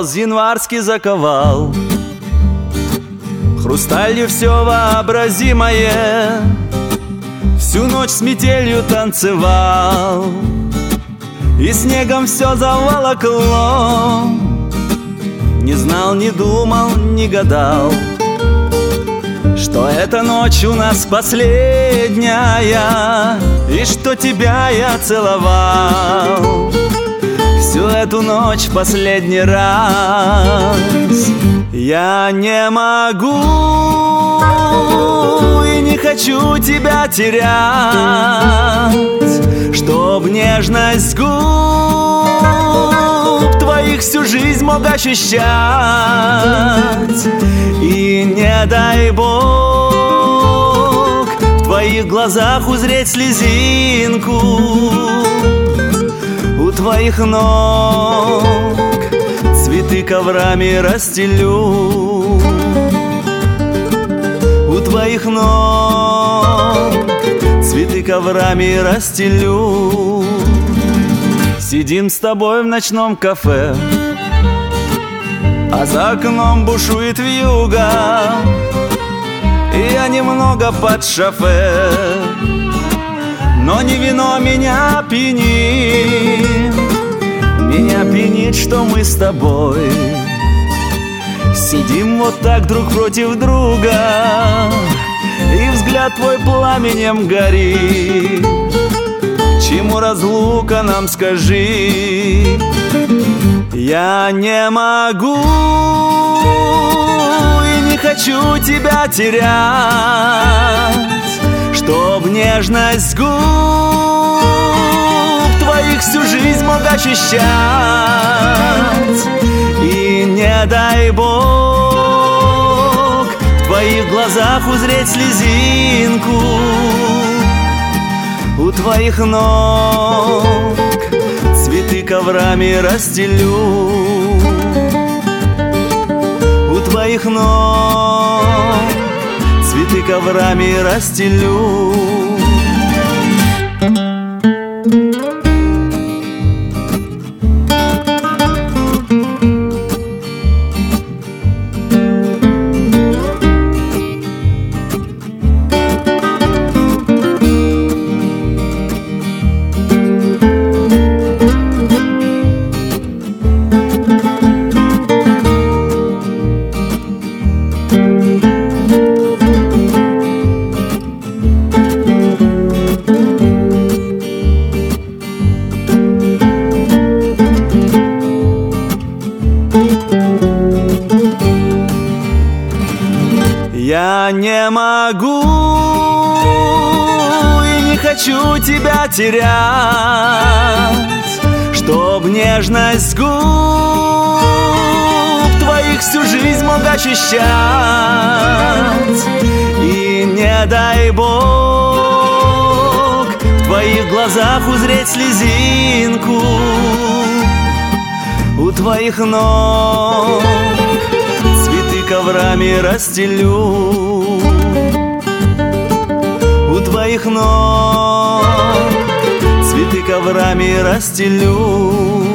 мороз январский заковал, хрусталью все вообразимое всю ночь с метелью танцевал, и снегом все заволокло. Не знал, не думал, не гадал, что эта ночь у нас последняя, и что тебя я целовал всю эту ночь последний раз. Я не могу и не хочу тебя терять, чтоб нежность губ твоих всю жизнь мог ощущать. И не дай Бог в твоих глазах узреть слезинку, у твоих ног цветы коврами расстелю, у твоих ног цветы коврами расстелю. Сидим с тобой в ночном кафе, а за окном бушует вьюга, и я немного под шофе, но не вино меня пьянит. Меня пьянит, что мы с тобой сидим вот так друг против друга, и взгляд твой пламенем горит. Чему разлука нам, скажи? Я не могу и не хочу тебя терять, чтоб нежность губ твоих всю жизнь мог ощущать. И не дай Бог в твоих глазах узреть слезинку, у твоих ног цветы коврами расстелю, у твоих ног цветы коврами расстелю. Я не могу и не хочу тебя терять, чтоб нежность губ твоих всю жизнь мог ощущать. И не дай Бог в твоих глазах узреть слезинку, у твоих ног цветы коврами расстелю, у твоих ног цветы коврами расстелю.